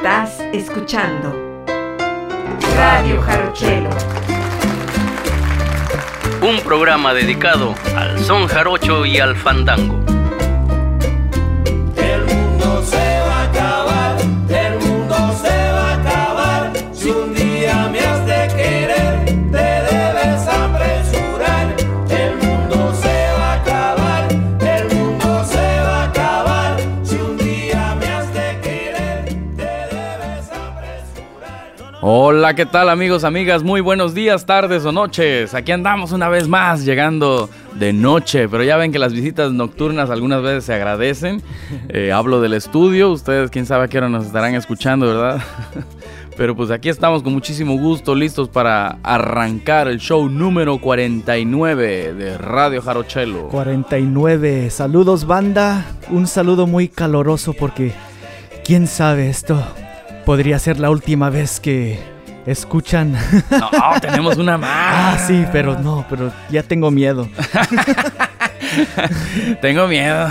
Estás escuchando Radio Jarochelo, un programa dedicado al son jarocho y al fandango. El mundo se va a acabar, el mundo se va a acabar. Si un día me has de querer, te debes apresurar. El mundo se va a acabar, el mundo se va a acabar. Si un día me has de querer, te debes apresurar. Hola, ¿qué tal amigos, amigas? Muy buenos días, tardes o noches. Aquí andamos una vez más, llegando de noche, pero ya ven que las visitas nocturnas algunas veces se agradecen. Hablo del estudio, ustedes quién sabe a qué hora nos estarán escuchando, ¿verdad? Pero pues aquí estamos con muchísimo gusto, listos para arrancar el show número 49 de Radio Jarochelo. 49, saludos banda, un saludo muy caloroso porque quién sabe, esto podría ser la última vez que escuchan. No, tenemos una más. Sí, pero ya tengo miedo. Tengo miedo.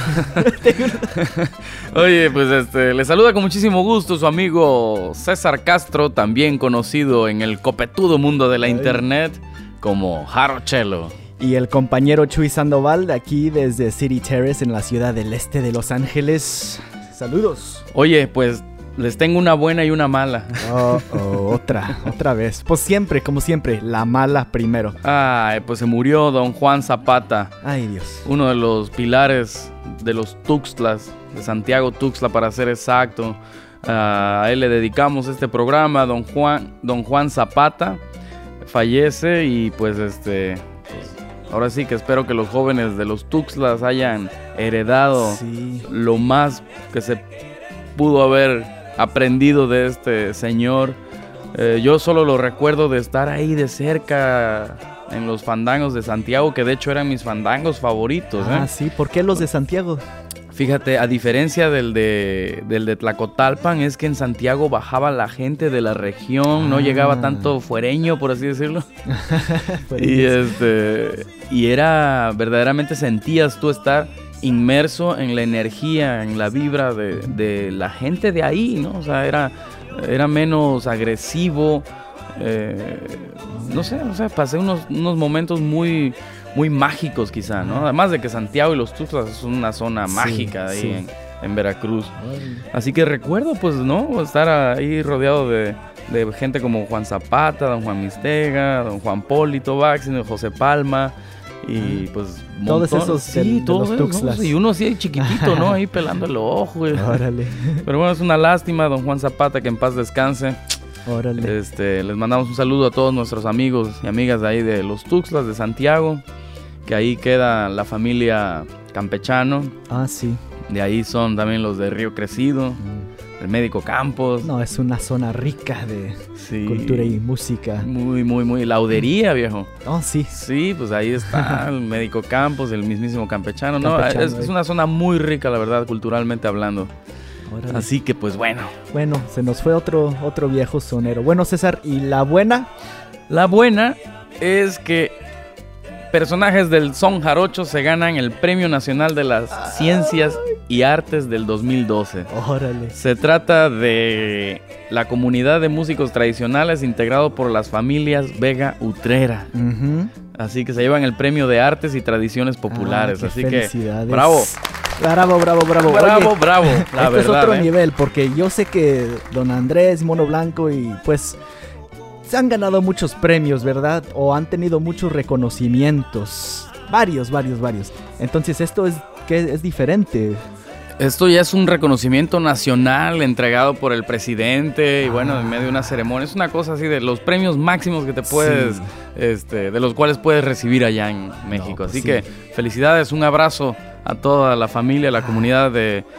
Oye, pues le saluda con muchísimo gusto su amigo César Castro, también conocido en el copetudo mundo de la internet como Jarochelo. Y el compañero Chuy Sandoval, de aquí desde City Terrace en la ciudad del este de Los Ángeles. Saludos. Oye, pues les tengo una buena y una mala. Otra vez. Pues siempre, como siempre, la mala primero. Ay, pues se murió don Juan Zapata. Ay, Dios. Uno de los pilares de los Tuxtlas, de Santiago Tuxtla para ser exacto. A él le dedicamos este programa, don Juan Zapata. Fallece y pues ahora sí que espero que los jóvenes de los Tuxtlas hayan heredado lo más que se pudo haber aprendido de este señor. Yo solo lo recuerdo de estar ahí de cerca en los fandangos de Santiago, que de hecho eran mis fandangos favoritos. Sí, ¿por qué los de Santiago? Fíjate, a diferencia del de Tlacotalpan, es que en Santiago bajaba la gente de la región, no llegaba tanto fuereño, por así decirlo. Y era, verdaderamente sentías tú estar inmerso en la energía, en la vibra de la gente de ahí, ¿no? O sea, era menos agresivo. No sé, pasé unos momentos muy, muy mágicos quizá, ¿no? Además de que Santiago y los Tuxtlas es una zona mágica ahí en Veracruz. Así que recuerdo, pues, ¿no? Estar ahí rodeado de gente como Juan Zapata, don Juan Mistega, don Juan Polito Baxi, don José Palma. Y pues todos esos todos los Tuxtlas, ¿no? Y uno así chiquitito, ¿no? Ahí pelando el ojo. Órale. Pero bueno, es una lástima, don Juan Zapata, que en paz descanse. Órale. Les mandamos un saludo a todos nuestros amigos y amigas de ahí de los Tuxtlas de Santiago, que ahí queda la familia Campechano. Sí. De ahí son también los de Río Crecido, el Médico Campos. No, es una zona rica de cultura y música. Muy, muy, muy. Laudería, viejo. Sí. Sí, pues ahí está el Médico Campos, el mismísimo Campechano. No, es una zona muy rica, la verdad, culturalmente hablando. Órale. Así que, pues bueno. Bueno, se nos fue otro viejo sonero. Bueno, César, ¿y la buena? La buena es que personajes del son jarocho se ganan el Premio Nacional de las Ciencias y Artes del 2012. Órale. Se trata de la comunidad de músicos tradicionales integrado por las familias Vega Utrera. Así que se llevan el Premio de Artes y Tradiciones Populares. Así que, bravo. Bravo. Oye, bravo. La verdad, es otro nivel, porque yo sé que don Andrés, Mono Blanco, y pues se han ganado muchos premios, ¿verdad? O han tenido muchos reconocimientos. Varios. Entonces esto es diferente. Esto ya es un reconocimiento nacional entregado por el presidente y bueno, en medio de una ceremonia. Es una cosa así de los premios máximos que te puedes, de los cuales puedes recibir allá en México. Así que felicidades, un abrazo a toda la familia, la comunidad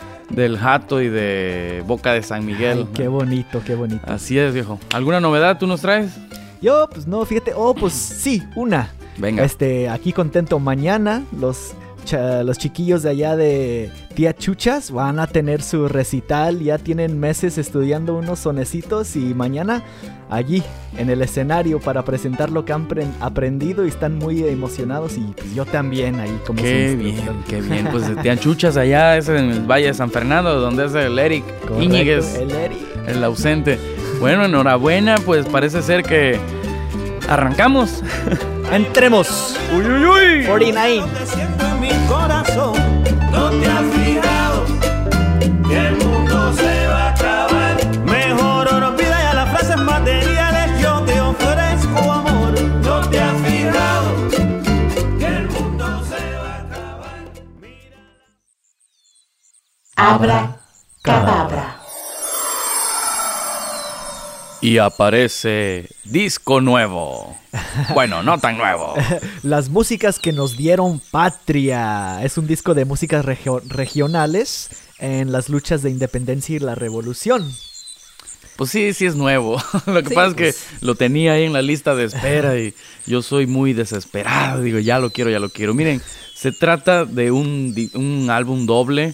del Hato y de Boca de San Miguel. Ay, qué bonito. Así es, viejo. ¿Alguna novedad tú nos traes? Yo, pues no, fíjate. Pues sí, una. Venga. Aquí contento. Mañana los los chiquillos de allá de Tía Chuchas van a tener su recital. Ya tienen meses estudiando unos sonecitos y mañana allí en el escenario para presentar lo que han aprendido y están muy emocionados y pues, yo también ahí como Qué bien. Pues Tía Chuchas allá es en el Valle de San Fernando, donde es el Eric Íñiguez, el Eric, el ausente. Bueno, enhorabuena, pues parece ser que arrancamos. Entremos. Uy, uy, uy. 49. Te siento en mi corazón, no te has fijado que el mundo se va a acabar. Mejor olvida ya las frases materiales, yo te ofrezco amor. No te has fijado que el mundo se va a acabar. Mira. Abra Cadabra. Y aparece disco nuevo. Bueno, no tan nuevo. Las músicas que nos dieron patria. Es un disco de músicas regionales en las luchas de independencia y la revolución. Pues sí es nuevo. Lo que pasa es que lo tenía ahí en la lista de espera y yo soy muy desesperado. Digo, ya lo quiero. Miren, se trata de un álbum doble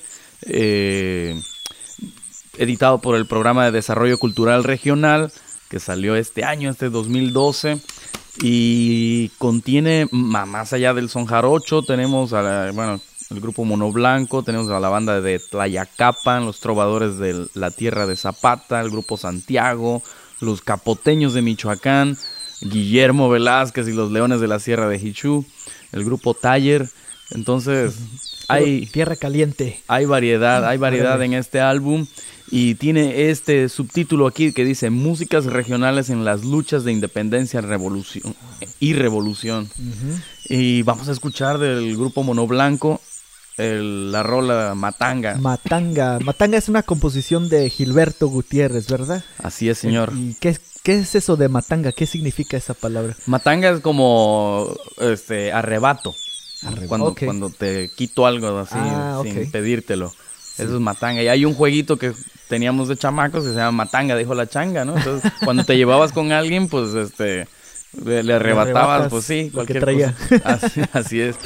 editado por el Programa de Desarrollo Cultural Regional, que salió este año, 2012, y contiene, más allá del son jarocho, tenemos el grupo Mono Blanco, tenemos a la banda de Tlayacapan, los trovadores de la tierra de Zapata, el grupo Santiago, los capoteños de Michoacán, Guillermo Velázquez y los leones de la Sierra de Jichú, el grupo Taller. Entonces hay Tierra Caliente. Hay variedad en este álbum y tiene este subtítulo aquí que dice músicas regionales en las luchas de independencia y revolución. Uh-huh. Y vamos a escuchar del grupo Mono Blanco la rola Matanga. Matanga es una composición de Gilberto Gutiérrez, ¿verdad? Así es, señor. ¿Y qué es eso de matanga? ¿Qué significa esa palabra? Matanga es como arrebato. Cuando te quito algo así sin pedírtelo. Eso es matanga. Y hay un jueguito que teníamos de chamacos que se llama matanga, dijo la changa, ¿no? Entonces, cuando te llevabas con alguien, pues le arrebatabas, pues sí, cualquier que traía. Cosa. Así es.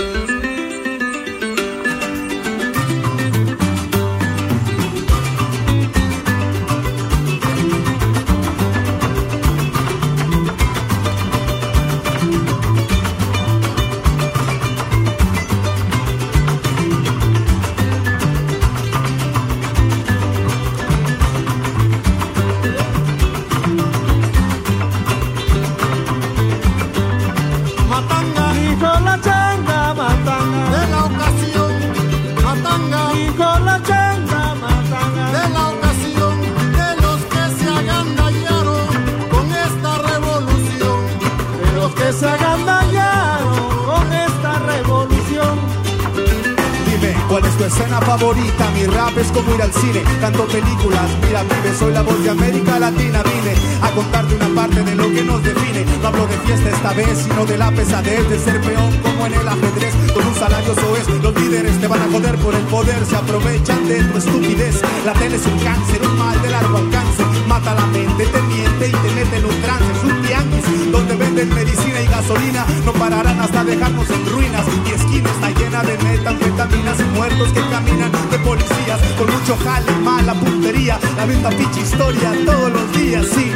Escena favorita, mi rap es como ir al cine, canto películas, mira vive, soy la voz de América Latina, vine a contarte una parte de lo que nos define. No hablo de fiesta esta vez, sino de la pesadez de ser peón como en el ajedrez, con un salario soez. Los líderes te van a joder por el poder, se aprovechan de tu estupidez. La tele es un cáncer, un mal de largo alcance, mata la mente, te miente y te mete en un trance. Es un tianguis donde venden medicina y gasolina, no pararán hasta dejarnos en ruinas. Mi esquina está llena de metanfetaminas y muertos que caminan de policías con mucho jale, mala puntería, la misma pinche historia todos los días, sí.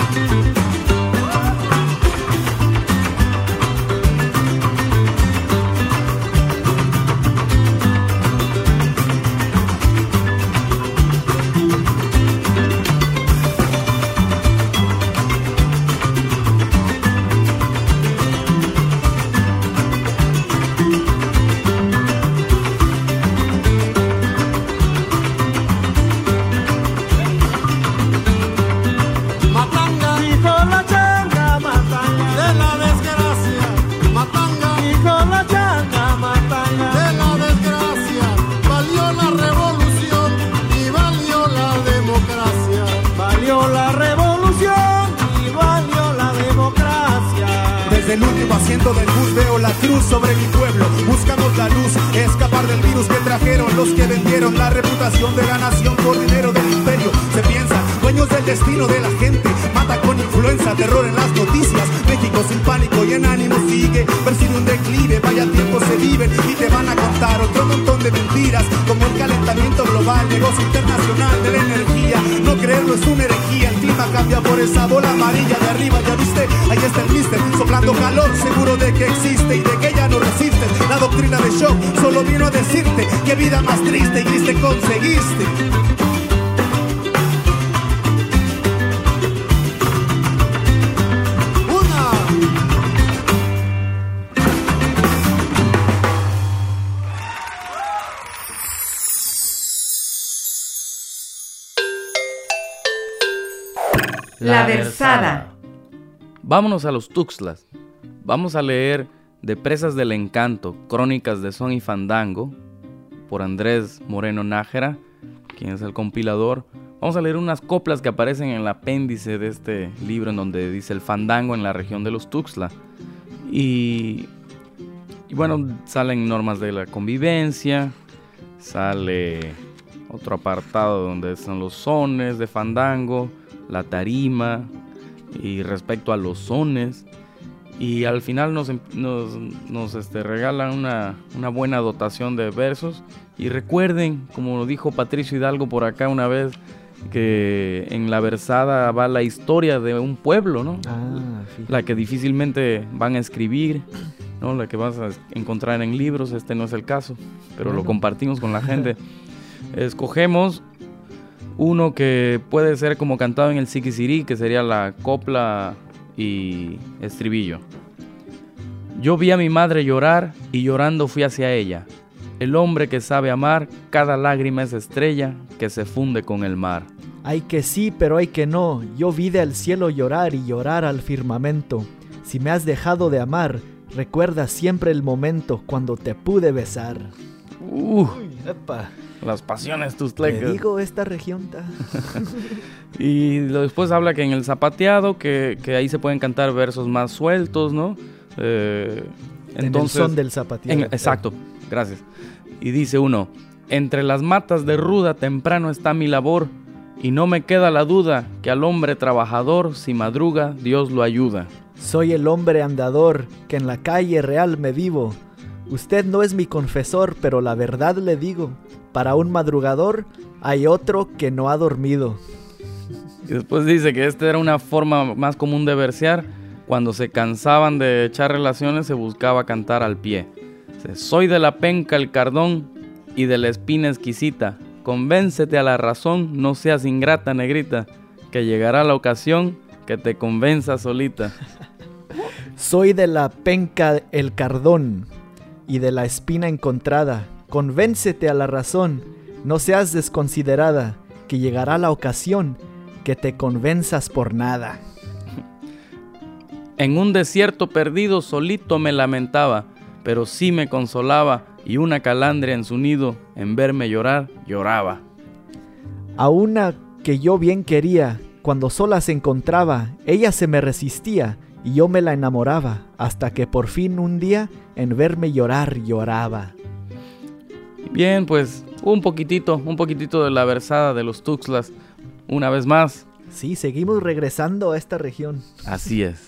El último asiento del bus veo la cruz sobre mi pueblo. Buscamos la luz, escapar del virus que trajeron los que vendieron la reputación de la nación por dinero del imperio. Se piensan dueños del destino de la gente. Mata con influenza, terror en las noticias. México sin pánico y en ánimo sigue. Percibe un declive, vaya tiempo se viven y te van a contar otro montón de mentiras, como el calentamiento global, negocio internacional de la energía. No creerlo es una herejía, el clima cambia por esa bola amarilla de arriba, ya viste, ahí está el mister, soplando calor, seguro de que existe y de que ya no resistes. La doctrina de shock solo vino a decirte qué vida más triste y triste conseguiste. La versada. Vámonos a los Tuxtlas. Vamos a leer De Presas del Encanto, Crónicas de Son y Fandango, por Andrés Moreno Nájera, quien es el compilador. Vamos a leer unas coplas que aparecen en el apéndice de este libro, en donde dice el fandango en la región de los Tuxtlas. Y bueno, salen normas de la convivencia, sale otro apartado donde son los sones de fandango, la tarima y respecto a los sones, y al final nos regalan una buena dotación de versos. Y recuerden, como dijo Patricio Hidalgo por acá una vez, que en la versada va la historia de un pueblo, ¿no? La que difícilmente van a escribir, ¿no? La que vas a encontrar en libros. Este no es el caso, pero lo compartimos con la gente. Escogemos uno que puede ser como cantado en el Siquisirí, que sería la copla y estribillo. Yo vi a mi madre llorar y llorando fui hacia ella. El hombre que sabe amar, cada lágrima es estrella que se funde con el mar. Ay que sí, pero ay que no. Yo vi del cielo llorar y llorar al firmamento. Si me has dejado de amar, recuerda siempre el momento cuando te pude besar. Uy, epa. Las pasiones tustlecas. Te digo, esta región está... Y después habla que en el zapateado, que ahí se pueden cantar versos más sueltos, ¿no? Entonces, en el son del zapateado. Exacto, gracias. Y dice uno: entre las matas de ruda temprano está mi labor, y no me queda la duda que al hombre trabajador, si madruga, Dios lo ayuda. Soy el hombre andador, que en la calle real me vivo. Usted no es mi confesor, pero la verdad le digo, para un madrugador hay otro que no ha dormido. Y después dice que esta era una forma más común de versear. Cuando se cansaban de echar relaciones, se buscaba cantar al pie. Soy de la penca el cardón y de la espina exquisita. Convéncete a la razón, no seas ingrata, negrita, que llegará la ocasión que te convenza solita. Soy de la penca el cardón y de la espina encontrada. Convéncete a la razón, no seas desconsiderada, que llegará la ocasión que te convenzas por nada. En un desierto perdido solito me lamentaba, pero sí me consolaba, y una calandria en su nido, en verme llorar, lloraba. A una que yo bien quería, cuando sola se encontraba, ella se me resistía, y yo me la enamoraba, hasta que por fin un día, en verme llorar, lloraba. Bien, pues un poquitito de la versada de los Tuxtlas, una vez más. Sí, seguimos regresando a esta región. Así es.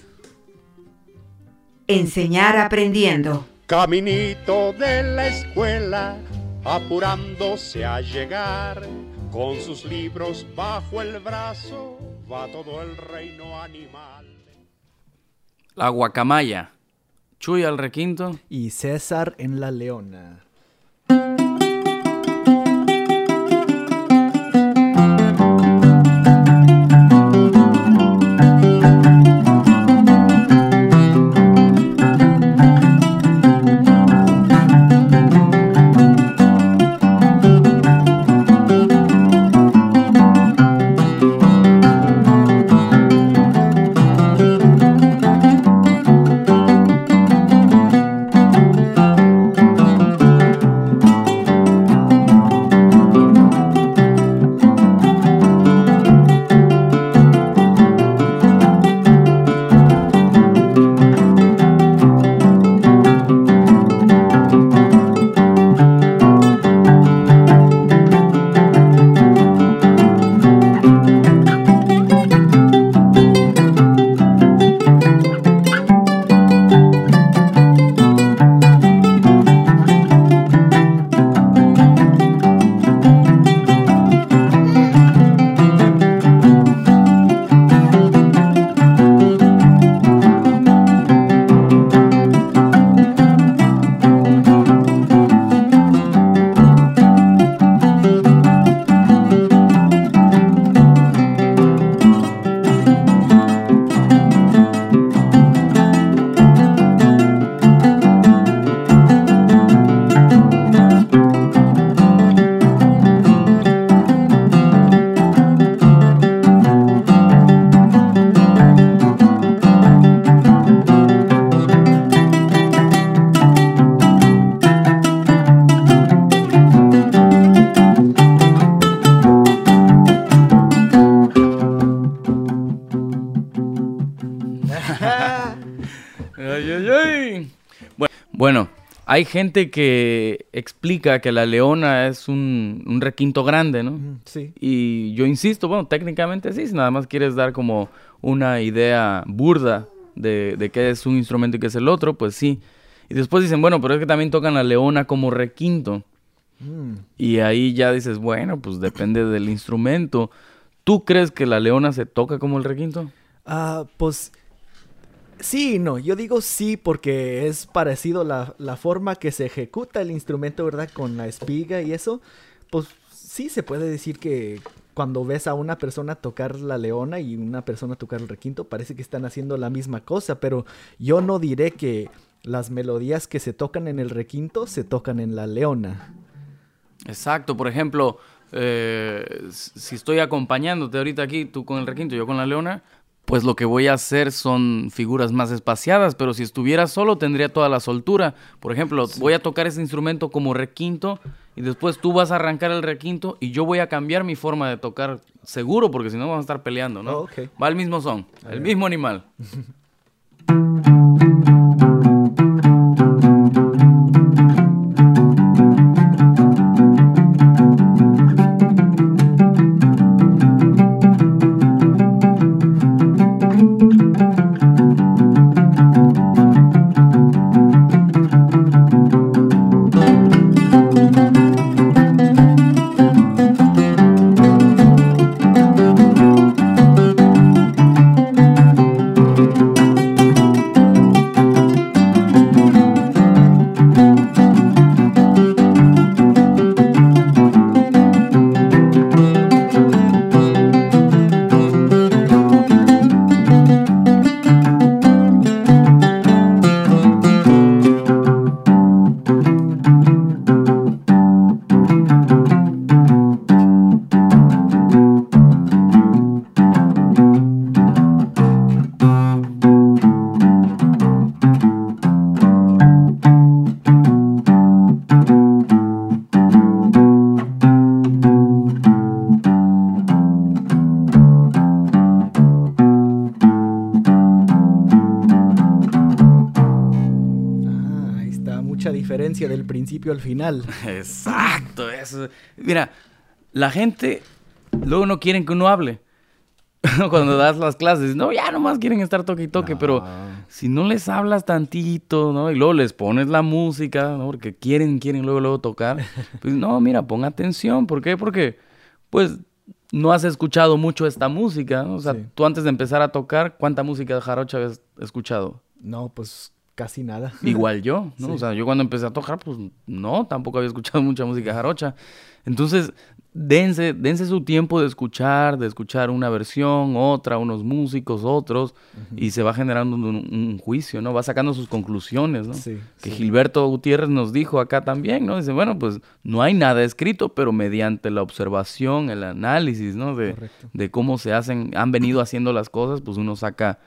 Enseñar aprendiendo. Caminito de la escuela, apurándose a llegar, con sus libros bajo el brazo, va todo el reino animal. La guacamaya, Chuy al requinto y César en la leona. Bueno, hay gente que explica que la leona es un requinto grande, ¿no? Sí. Y yo insisto, bueno, técnicamente sí, si nada más quieres dar como una idea burda de qué es un instrumento y qué es el otro, pues sí. Y después dicen, bueno, pero es que también tocan la leona como requinto. Y ahí ya dices, bueno, pues depende del instrumento. ¿Tú crees que la leona se toca como el requinto? Pues sí y no. Yo digo sí porque es parecido la forma que se ejecuta el instrumento, ¿verdad? Con la espiga y eso. Pues sí se puede decir que cuando ves a una persona tocar la leona y una persona tocar el requinto, parece que están haciendo la misma cosa, pero yo no diré que las melodías que se tocan en el requinto se tocan en la leona. Exacto, por ejemplo, si estoy acompañándote ahorita aquí, tú con el requinto, yo con la leona, pues lo que voy a hacer son figuras más espaciadas, pero si estuviera solo tendría toda la soltura. Por ejemplo, voy a tocar ese instrumento como requinto y después tú vas a arrancar el requinto y yo voy a cambiar mi forma de tocar seguro, porque si no vamos a estar peleando, ¿no? Okay. Va el mismo son, el mismo animal. Diferencia del principio al final. Exacto, eso. Mira, la gente luego no quieren que uno hable. Cuando das las clases, no, ya nomás quieren estar toque y toque, pero si no les hablas tantito, ¿no? Y luego les pones la música, ¿no? Porque quieren luego tocar. Pues no, mira, pon atención. ¿Por qué? Porque, pues, no has escuchado mucho esta música, ¿no? O sea, tú antes de empezar a tocar, ¿cuánta música de jarocha habías escuchado? No, pues casi nada. Igual yo, ¿no? Sí. O sea, yo cuando empecé a tocar, pues no, tampoco había escuchado mucha música jarocha. Entonces, dense su tiempo de escuchar una versión, otra, unos músicos, otros, y se va generando un juicio, ¿no? Va sacando sus conclusiones, ¿no? Sí, que sí. Gilberto Gutiérrez nos dijo acá también, ¿no? Dice, bueno, pues no hay nada escrito, pero mediante la observación, el análisis, ¿no? De cómo han venido haciendo las cosas, pues uno saca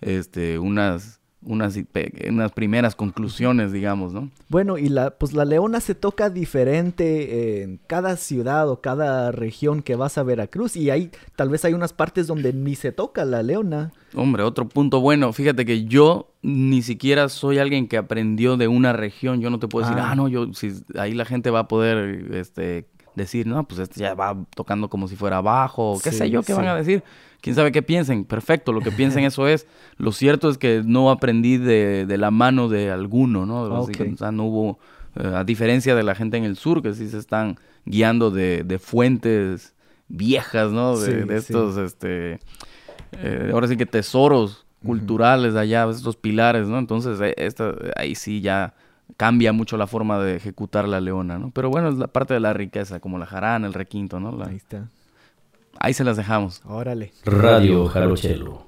unas primeras conclusiones, digamos, ¿no? Bueno, y la leona se toca diferente en cada ciudad o cada región que vas a Veracruz, y tal vez hay unas partes donde ni se toca la leona. Hombre, otro punto bueno, fíjate que yo ni siquiera soy alguien que aprendió de una región, yo no te puedo decir, ahí la gente va a poder, decir, no, pues ya va tocando como si fuera bajo, qué sé yo, qué van a decir. ¿Quién sabe qué piensen? Perfecto, lo que piensen eso es. Lo cierto es que no aprendí de la mano de alguno, ¿no? Okay. O sea, no hubo, a diferencia de la gente en el sur, que sí se están guiando de fuentes viejas, ¿no? De estos, ahora sí que tesoros culturales de allá, estos pilares, ¿no? Entonces, ahí sí ya cambia mucho la forma de ejecutar la leona, ¿no? Pero bueno, es la parte de la riqueza, como la jarana, el requinto, ¿no? Ahí está. Ahí se las dejamos. Órale. Radio Jarochelo.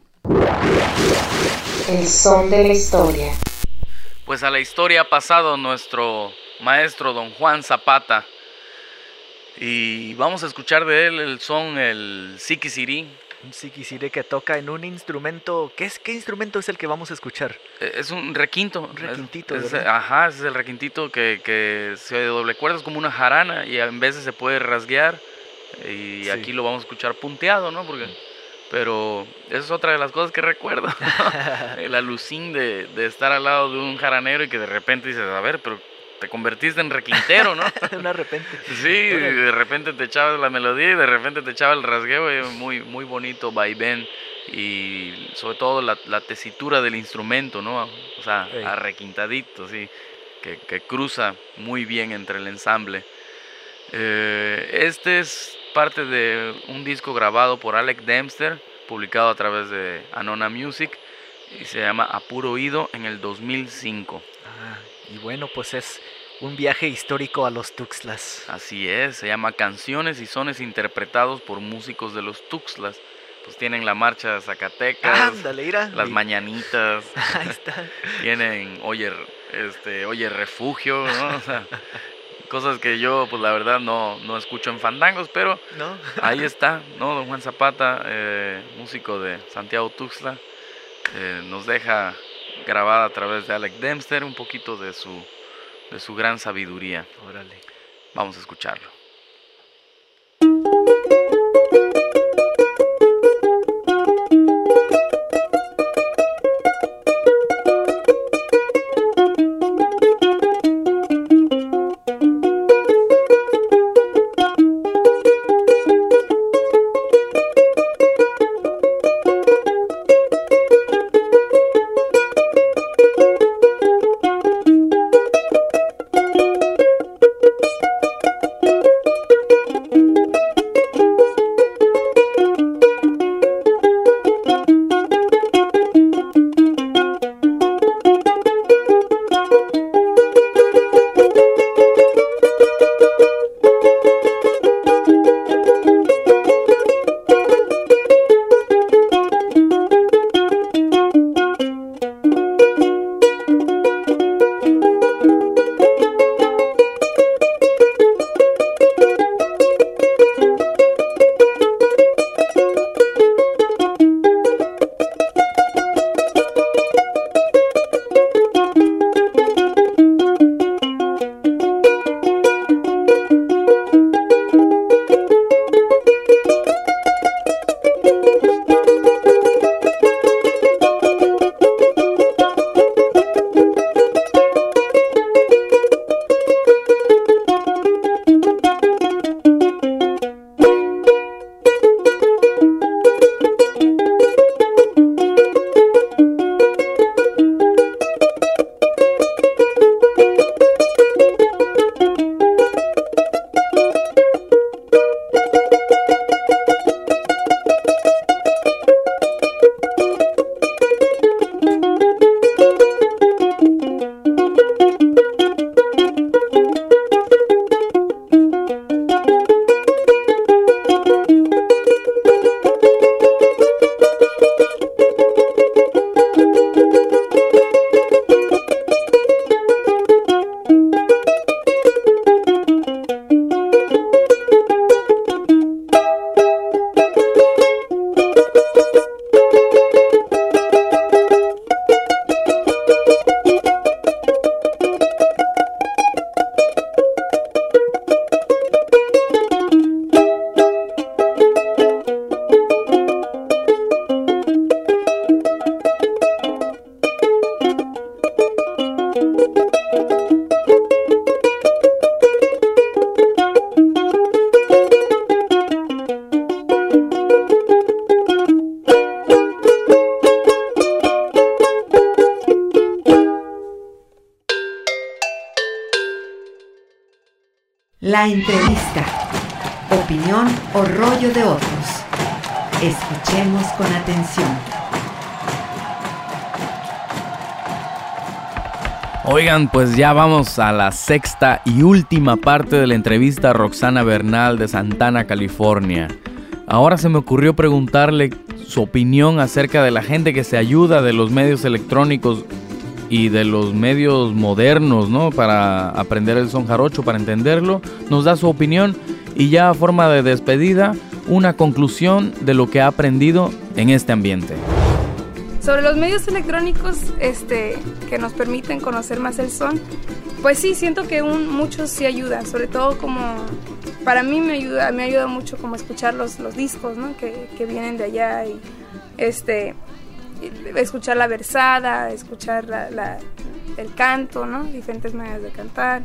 El son de la historia. Pues a la historia ha pasado nuestro maestro don Juan Zapata. Y vamos a escuchar de él el son, el siquisirí. Un siquisirí que toca en un instrumento. ¿Qué instrumento es el que vamos a escuchar? Es un requinto. Un requintito, ajá, ese es el requintito que se doble cuerda, es como una jarana y en veces se puede rasguear. Y aquí lo vamos a escuchar punteado, ¿no? Porque Pero esa es otra de las cosas que recuerdo. El alucín de estar al lado de un jaranero y que de repente dices, a ver, pero te convertiste en requintero, ¿no? De repente. Sí, de repente te echabas la melodía y de repente te echaba el rasgueo. Y muy, muy bonito vaivén. Y sobre todo la tesitura del instrumento, ¿no? O sea, Sí. arrequintadito, sí. Que cruza muy bien entre el ensamble. Este es parte de un disco grabado por Alec Dempster, publicado a través de Anona Music, y se llama A Puro Oído en el 2005. Y bueno, pues es un viaje histórico a los Tuxtlas. Así es, se llama Canciones y Sones interpretados por músicos de los Tuxtlas. Pues tienen la marcha Zacatecas, Ándale, mira. las mañanitas, Ahí está. tienen Oye Refugio, ¿no? O sea, cosas que yo, pues la verdad, no escucho en fandangos, pero ¿No? ahí está, ¿no? Don Juan Zapata, músico de Santiago Tuxtla, nos deja grabada a través de Alec Dempster un poquito de su gran sabiduría. Órale. Vamos a escucharlo. La entrevista. Opinión o rollo de otros. Escuchemos con atención. Oigan, pues ya vamos a la sexta y última parte de la entrevista a Roxana Bernal de Santana, California. Ahora se me ocurrió preguntarle su opinión acerca de la gente que se ayuda de los medios electrónicos y de los medios modernos, ¿no? Para aprender el son jarocho, para entenderlo. Nos da su opinión y ya a forma de despedida, una conclusión de lo que ha aprendido en este ambiente. Sobre los medios electrónicos que nos permiten conocer más el son, pues sí, siento que muchos sí ayudan, sobre todo como para mí me ayuda mucho como escuchar los discos, ¿no? Que vienen de allá y escuchar la versada, escuchar el canto, ¿no? Diferentes maneras de cantar.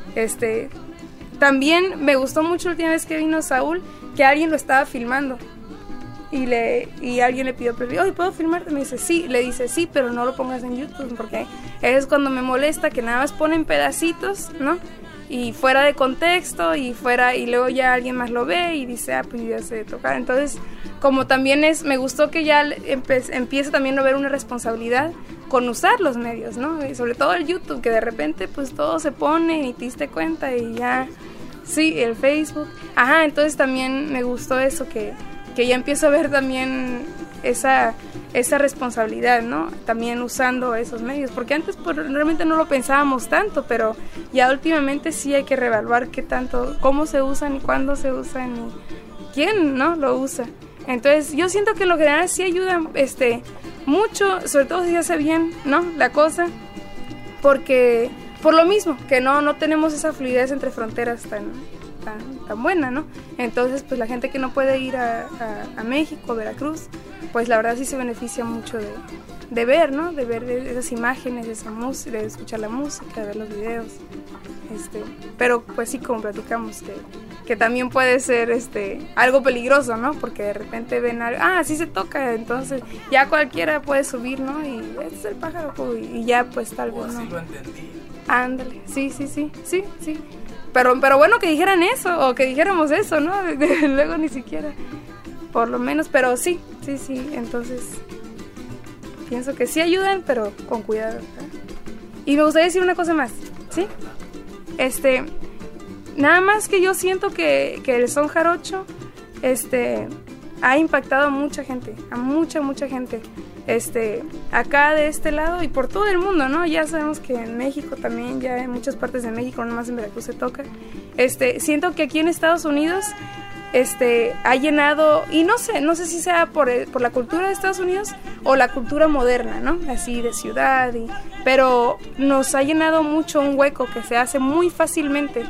También me gustó mucho la última vez que vino Saúl, que alguien lo estaba filmando. Y alguien le pidió permiso, oye, ¿puedo filmarte? Me dice, sí, le dice, sí, pero no lo pongas en YouTube, porque es cuando me molesta que nada más ponen pedacitos, ¿no? Y fuera de contexto, y luego ya alguien más lo ve y dice, pues ya sé tocar. Entonces, como también me gustó que ya empiece también a ver una responsabilidad con usar los medios, ¿no? Y sobre todo el YouTube, que de repente pues todo se pone y te diste cuenta y ya, sí, el Facebook. Ajá, entonces también me gustó eso, que ya empiezo a ver también esa responsabilidad, ¿no? También usando esos medios, porque antes pues, realmente no lo pensábamos tanto, pero ya últimamente sí hay que reevaluar qué tanto, cómo se usan y cuándo se usan y quién, ¿no? Lo usa. Entonces yo siento que lo general sí ayuda mucho, sobre todo si hace bien, ¿no? La cosa, porque por lo mismo, que no tenemos esa fluidez entre fronteras tan buena, ¿no? Entonces, pues la gente que no puede ir a México, Veracruz, pues la verdad sí se beneficia mucho de ver, ¿no? De ver esas imágenes, esa música, de escuchar la música, de ver los videos. Pero pues sí, como platicamos, que también puede ser algo peligroso, ¿no? Porque de repente ven algo, así se toca, entonces ya cualquiera puede subir, ¿no? Y este es el pájaro, y ya pues tal vez, ¿no? Así lo entendí. Ándale, sí. Pero bueno que dijeran eso, o que dijéramos eso, ¿no? Luego ni siquiera, por lo menos, pero sí, entonces pienso que sí ayudan, pero con cuidado, ¿verdad? Y me gustaría decir una cosa más, ¿sí? Nada más que yo siento que el son jarocho, ha impactado a mucha gente, a mucha gente, acá de este lado y por todo el mundo, ¿no? Ya sabemos que en México también, ya en muchas partes de México, no nomás en Veracruz se toca. Siento que aquí en Estados Unidos, ha llenado, y no sé si sea por la cultura de Estados Unidos o la cultura moderna, ¿no? Así de ciudad, pero nos ha llenado mucho un hueco que se hace muy fácilmente,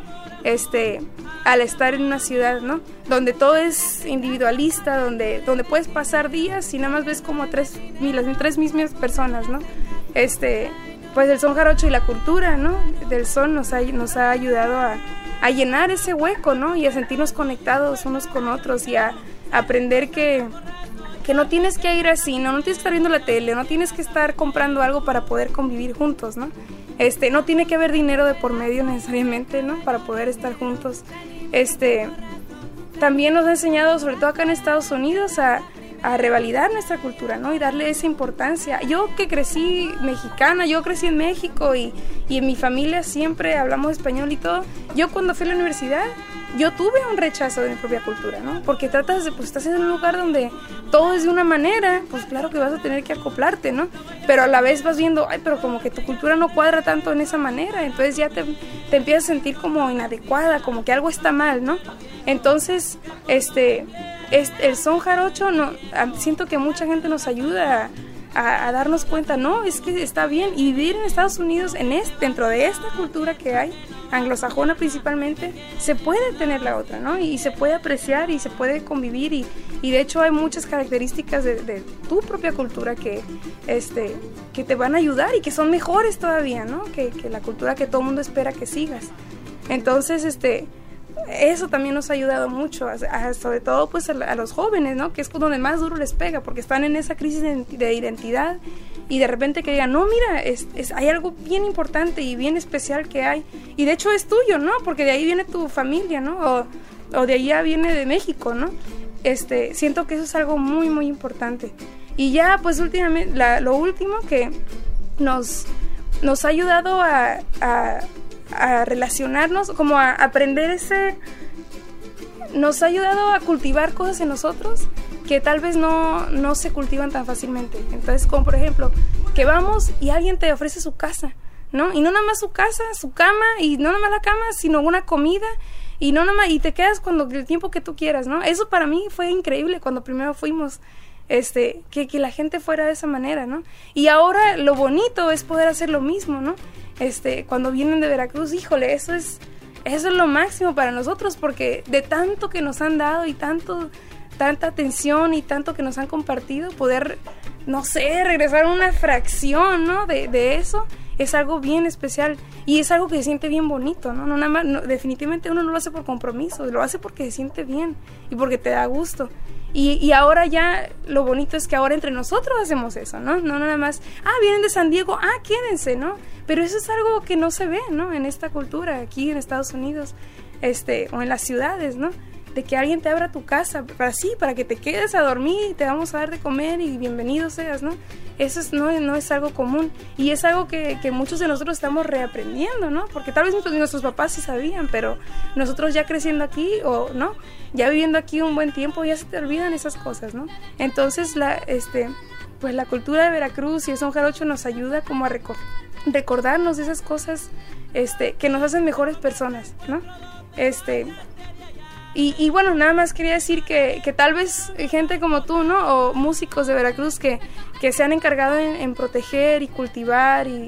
al estar en una ciudad, ¿no? Donde todo es individualista, donde puedes pasar días y nada más ves como las tres mismas personas, ¿no? Pues el son jarocho y la cultura, ¿no? Del son nos ha ayudado a llenar ese hueco, ¿no? Y a sentirnos conectados unos con otros y a aprender que no tienes que ir así, no tienes que estar viendo la tele, no tienes que estar comprando algo para poder convivir juntos, ¿no? No tiene que haber dinero de por medio necesariamente, ¿no? Para poder estar juntos. También nos ha enseñado, sobre todo acá en Estados Unidos, a revalidar nuestra cultura, ¿no? Y darle esa importancia. Yo que crecí mexicana, yo crecí en México y en mi familia siempre hablamos español y todo. Yo cuando fui a la universidad, yo tuve un rechazo de mi propia cultura, ¿no? Porque estás en un lugar donde todo es de una manera, pues claro que vas a tener que acoplarte, ¿no? Pero a la vez vas viendo, pero como que tu cultura no cuadra tanto en esa manera, entonces ya te empiezas a sentir como inadecuada, como que algo está mal, ¿no? Entonces, el son jarocho, siento que mucha gente nos ayuda a darnos cuenta, no, es que está bien, y vivir en Estados Unidos, dentro de esta cultura que hay, anglosajona principalmente, se puede tener la otra, ¿no? Y se puede apreciar y se puede convivir y de hecho hay muchas características de tu propia cultura que te van a ayudar y que son mejores todavía, ¿no? Que la cultura que todo el mundo espera que sigas. Entonces, eso también nos ha ayudado mucho, sobre todo pues a los jóvenes, ¿no? Que es donde más duro les pega, porque están en esa crisis de identidad y de repente que digan, no, mira, hay algo bien importante y bien especial que hay, y de hecho es tuyo, ¿no? Porque de ahí viene tu familia, ¿no? O de allá viene de México, ¿no? Siento que eso es algo muy, muy importante. Y ya, pues últimamente, lo último que nos ha ayudado a relacionarnos, como a aprender nos ha ayudado a cultivar cosas en nosotros que tal vez no se cultivan tan fácilmente. Entonces, como por ejemplo, que vamos y alguien te ofrece su casa, ¿no? Y no nada más su casa, su cama, y no nada más la cama, sino una comida, y no nada más, y te quedas el tiempo que tú quieras, ¿no? Eso para mí fue increíble cuando primero fuimos, que la gente fuera de esa manera, ¿no? Y ahora lo bonito es poder hacer lo mismo, ¿no? Cuando vienen de Veracruz, híjole, eso es eso es lo máximo para nosotros, porque de tanto que nos han dado y tanta atención y tanto que nos han compartido, poder, no sé, regresar una fracción, ¿no? de eso, es algo bien especial y es algo que se siente bien bonito, ¿no? No nada más, no, definitivamente uno no lo hace por compromiso, lo hace porque se siente bien y porque te da gusto. Y ahora ya lo bonito es que ahora entre nosotros hacemos eso, ¿no? No nada más, vienen de San Diego, quédense, ¿no? Pero eso es algo que no se ve, ¿no? En esta cultura, aquí en Estados Unidos, o en las ciudades, ¿no? De que alguien te abra tu casa para que te quedes a dormir y te vamos a dar de comer y bienvenido seas, ¿no? Eso no es algo común y es algo que muchos de nosotros estamos reaprendiendo, ¿no? Porque tal vez nuestros papás sí sabían, pero nosotros ya creciendo aquí o no, ya viviendo aquí un buen tiempo, ya se te olvidan esas cosas, ¿no? Entonces pues la cultura de Veracruz y el son jarocho nos ayuda como a recordarnos de esas cosas que nos hacen mejores personas, ¿no? Y bueno, nada más quería decir que tal vez gente como tú, ¿no? O músicos de Veracruz que se han encargado en proteger y cultivar y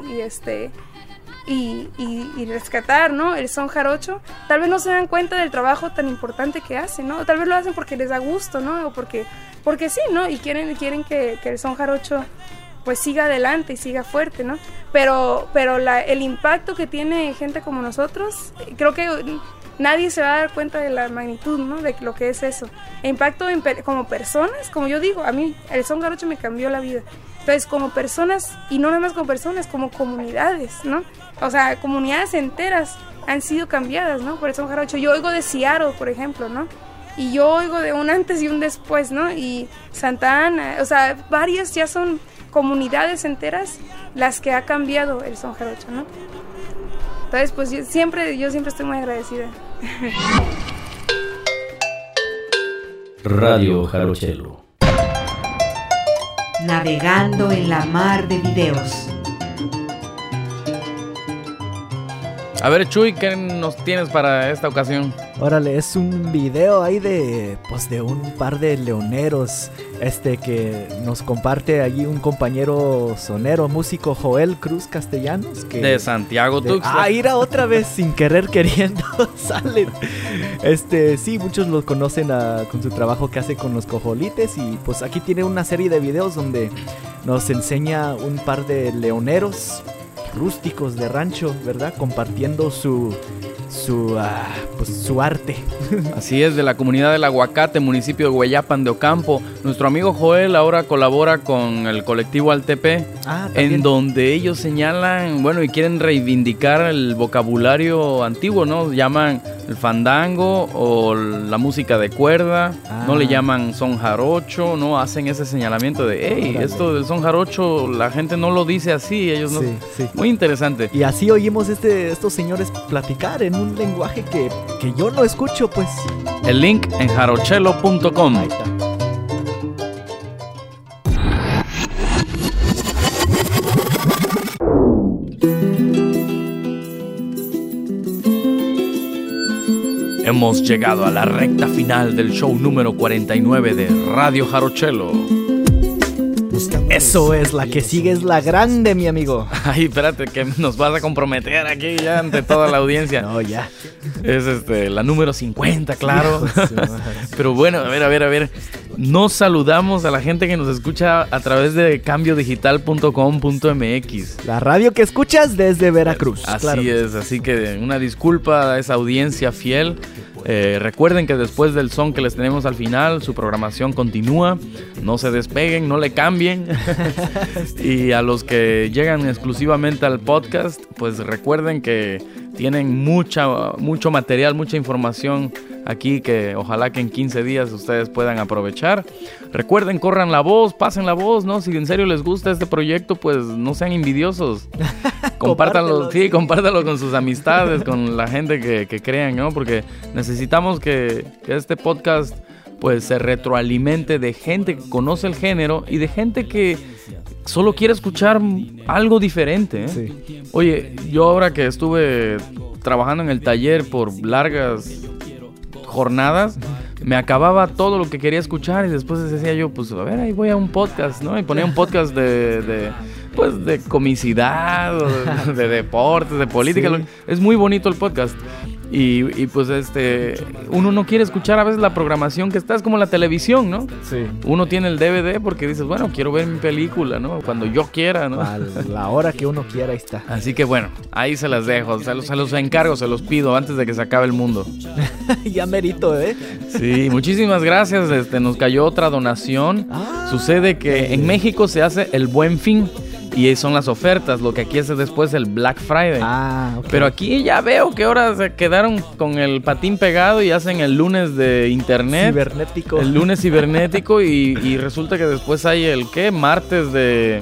rescatar, ¿no? El son jarocho, tal vez no se dan cuenta del trabajo tan importante que hacen, ¿no? Tal vez lo hacen porque les da gusto, ¿no? O porque sí, ¿no? Y quieren que el son jarocho pues siga adelante y siga fuerte, ¿no? Pero el impacto que tiene gente como nosotros, creo que nadie se va a dar cuenta de la magnitud, ¿no? De lo que es eso. El impacto como personas, como yo digo, a mí el son jarocho me cambió la vida. Entonces, como personas, y no nada más como personas, como comunidades, ¿no? O sea, comunidades enteras han sido cambiadas, ¿no? Por el son jarocho. Yo oigo de Seattle, por ejemplo, ¿no? Y yo oigo de un antes y un después, ¿no? Y Santa Ana, o sea, varias ya son comunidades enteras las que ha cambiado el son jarocho, ¿no? Entonces, pues yo siempre estoy muy agradecida. Radio Jarochelo. Navegando en la mar de videos. A ver, Chuy, ¿qué nos tienes para esta ocasión? Órale, es un video ahí de un par de leoneros que nos comparte allí un compañero sonero, músico, Joel Cruz Castellanos. De Santiago Tuxtla. Ir otra vez sin querer queriendo salen. Sí, muchos los conocen con su trabajo que hace con los cojolites y pues aquí tiene una serie de videos donde nos enseña un par de leoneros rústicos de rancho, ¿verdad? Compartiendo su arte. Así es, de la comunidad del Aguacate, municipio de Hueyapan de Ocampo. Nuestro amigo Joel ahora colabora con el colectivo Altepe, en donde ellos señalan, bueno, y quieren reivindicar el vocabulario antiguo, ¿no? Llaman el fandango o la música de cuerda, no le llaman son jarocho, ¿no? Hacen ese señalamiento de, hey, esto del son jarocho, la gente no lo dice así, ellos no. Sí. Muy interesante. Y así oímos estos señores platicar en un lenguaje que yo no escucho, pues. El link en jarochelo.com. Ahí está. Hemos llegado a la recta final del show número 49 de Radio Jarochelo. Eso es, la que sigue es la grande, mi amigo. Ay, espérate, que nos vas a comprometer aquí ya ante toda la audiencia. No, ya. Es la número 50, claro. Pero bueno, a ver. Nos saludamos a la gente que nos escucha a través de cambiodigital.com.mx. La radio que escuchas desde Veracruz. Así es, así que una disculpa a esa audiencia fiel. Recuerden que después del son que les tenemos al final, su programación continúa. No se despeguen, no le cambien. Y a los que llegan exclusivamente al podcast, pues recuerden que tienen mucho material, mucha información aquí que ojalá que en 15 días ustedes puedan aprovechar. Recuerden, corran la voz, pasen la voz, ¿no? Si en serio les gusta este proyecto, pues no sean envidiosos. Compártanlo con sus amistades, con la gente que crean, ¿no? Porque necesitamos que este podcast pues se retroalimente de gente que conoce el género y de gente que solo quiere escuchar algo diferente, ¿eh? Sí. Oye, yo ahora que estuve trabajando en el taller por largas jornadas, me acababa todo lo que quería escuchar y después decía yo, pues a ver, ahí voy a un podcast, ¿no? Y ponía un podcast de comicidad, o de deportes, de política. Sí. Es muy bonito el podcast. Y pues uno no quiere escuchar a veces la programación que está, es como la televisión, ¿no? Sí. Uno tiene el DVD porque dices, bueno, quiero ver mi película, ¿no? Cuando yo quiera, ¿no? A la hora que uno quiera, ahí está. Así que bueno, ahí se las dejo, se los encargo, se los pido antes de que se acabe el mundo. Ya merito, ¿eh? Sí, muchísimas gracias, nos cayó otra donación. Sucede que en México se hace el Buen Fin. Y son las ofertas, lo que aquí es después el Black Friday. Okay. Pero aquí ya veo que ahora se quedaron con el patín pegado y hacen el lunes de internet. Cibernético. El lunes cibernético y resulta que después hay el martes de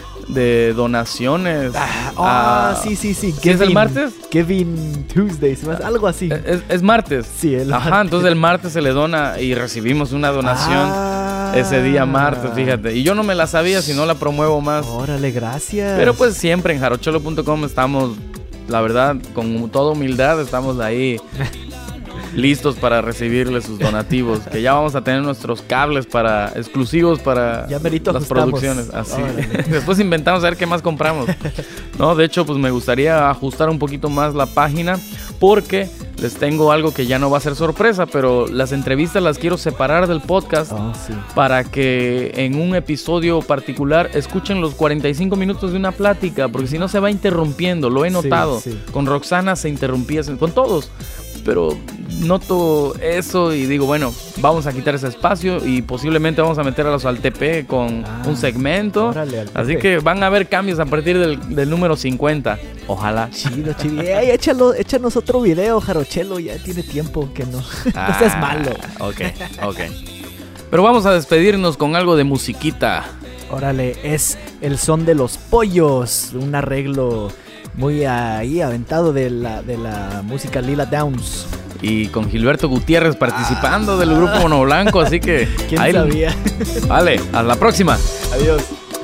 donaciones. Sí. ¿Qué es el martes? Kevin Tuesday, algo así. Es martes. Sí, martes. Entonces el martes se le dona y recibimos una donación ese día martes, fíjate. Y yo no me la sabía, si no la promuevo más. Órale, gracias. Pero pues siempre en jarochelo.com estamos, la verdad, con toda humildad, estamos ahí listos para recibirle sus donativos, que ya vamos a tener nuestros cables exclusivos para ya merito las ajustamos. Producciones. Así. Después inventamos a ver qué más compramos. No, de hecho, pues me gustaría ajustar un poquito más la página porque les tengo algo que ya no va a ser sorpresa, pero las entrevistas las quiero separar del podcast para que en un episodio particular escuchen los 45 minutos de una plática, porque si no se va interrumpiendo, lo he notado. Sí. Con Roxana se interrumpía, con todos. Pero noto eso y digo, bueno, vamos a quitar ese espacio y posiblemente vamos a meter a los Altep con un segmento. Órale, así que van a haber cambios a partir del número 50. Ojalá. Chido. Ey, échanos otro video, Jarochelo. Ya tiene tiempo que no. No seas malo. Ok. Pero vamos a despedirnos con algo de musiquita. Órale, es el son de los pollos. Un arreglo muy ahí aventado de la música Lila Downs. Y con Gilberto Gutiérrez participando del grupo Mono Blanco, así que... ¿Quién sabía? Vale, hasta la próxima. Adiós.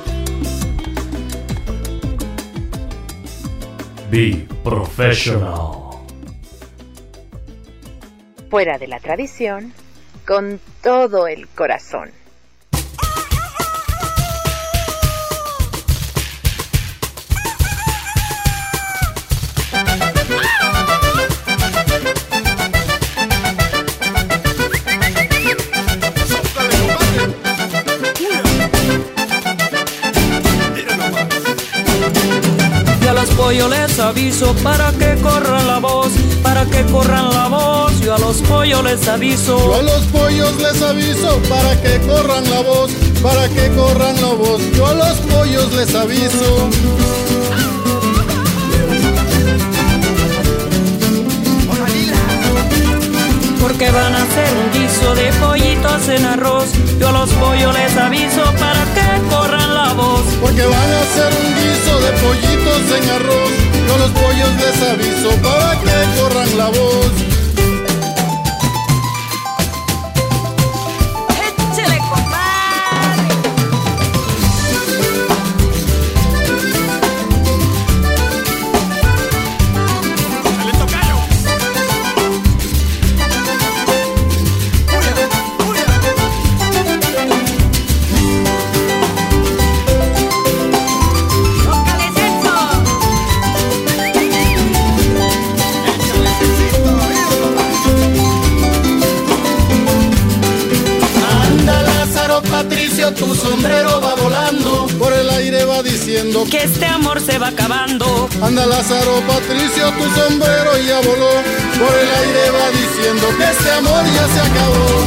Be professional. Fuera de la tradición, con todo el corazón. Yo les aviso para que corran la voz, para que corran la voz. Yo a los pollos les aviso. Yo a los pollos les aviso para que corran la voz, para que corran la voz. Yo a los pollos les aviso. Porque van a hacer un guiso de pollitos en arroz. Yo a los pollos les aviso para que corran la voz. Porque van a hacer un guiso de pollitos en arroz. Yo a los pollos les aviso para que corran la voz. ¡Échale, compadre! ¡Dale, tocayo! Patricio, tu sombrero va volando, por el aire va diciendo que este amor se va acabando. Anda Lázaro Patricio, tu sombrero ya voló, por el aire va diciendo que este amor ya se acabó.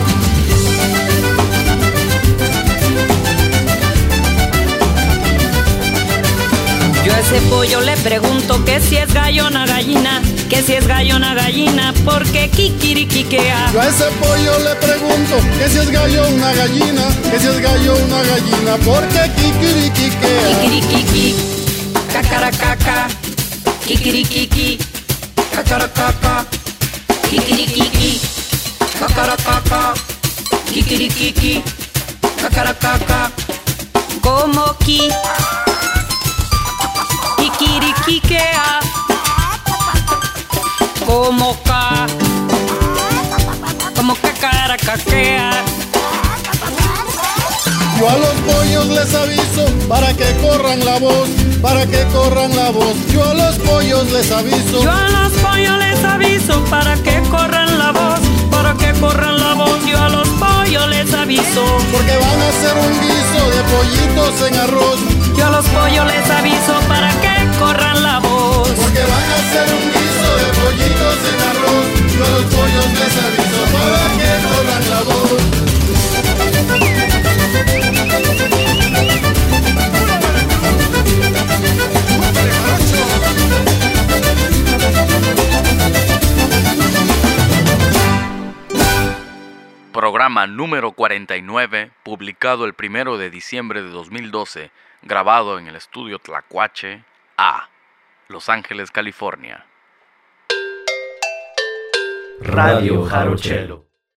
Yo a ese pollo le pregunto que si es gallo o una gallina, que si es gallo o una gallina, porque kikiriquiquea. Yo a ese pollo le pregunto que si es gallo o una gallina, que si es gallo o una gallina, porque kikiriquiquea. Kikiriquiqui, cacaracaca, kikiriquiqui, cacaracaca, kikiriquiqui, cacaracaca, kikiriquiqui, cacaracaca, como ki. Kikiriquiquea, como cacaracaquea. Yo a los pollos les aviso para que corran la voz, para que corran la voz. Yo a los pollos les aviso. Yo a los pollos les aviso para hacer un guiso de pollitos en arroz. Yo a los pollos les aviso para que corran la voz. Porque van a hacer un guiso de pollitos en arroz. Yo a los pollos les aviso para que corran la voz. Programa número 49, publicado el 1 de diciembre de 2012, grabado en el estudio Tlacuache A, Los Ángeles, California. Radio Jarochelo.